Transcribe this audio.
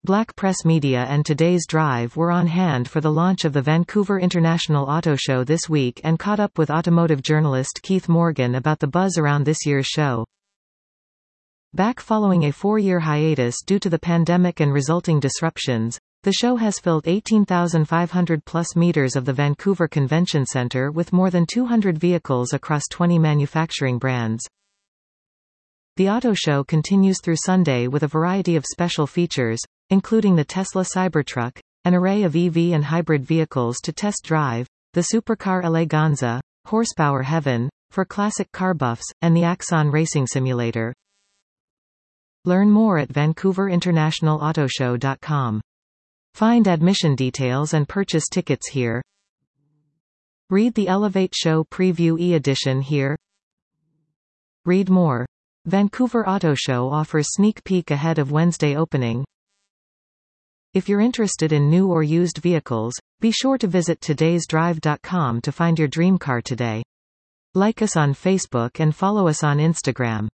Black Press Media and Today's Drive were on hand for the launch of the Vancouver International Auto Show this week and caught up with automotive journalist Keith Morgan about the buzz around this year's show. Back following a 4-year hiatus due to the pandemic and resulting disruptions, the show has filled 18,500+ meters of the Vancouver Convention Centre with more than 200 vehicles across 20 manufacturing brands. The auto show continues through Sunday with a variety of special features, including the Tesla Cybertruck, an array of EV and hybrid vehicles to test drive, the supercar Eleganza, Horsepower Heaven, for classic car buffs, and the Axon Racing Simulator. Learn more at VancouverInternationalAutoshow.com. Find admission details and purchase tickets here. Read the Elevate Show Preview e-edition here. Read more. Vancouver Auto Show offers sneak peek ahead of Wednesday opening. If you're interested in new or used vehicles, be sure to visit todaysdrive.com to find your dream car today. Like us on Facebook and follow us on Instagram.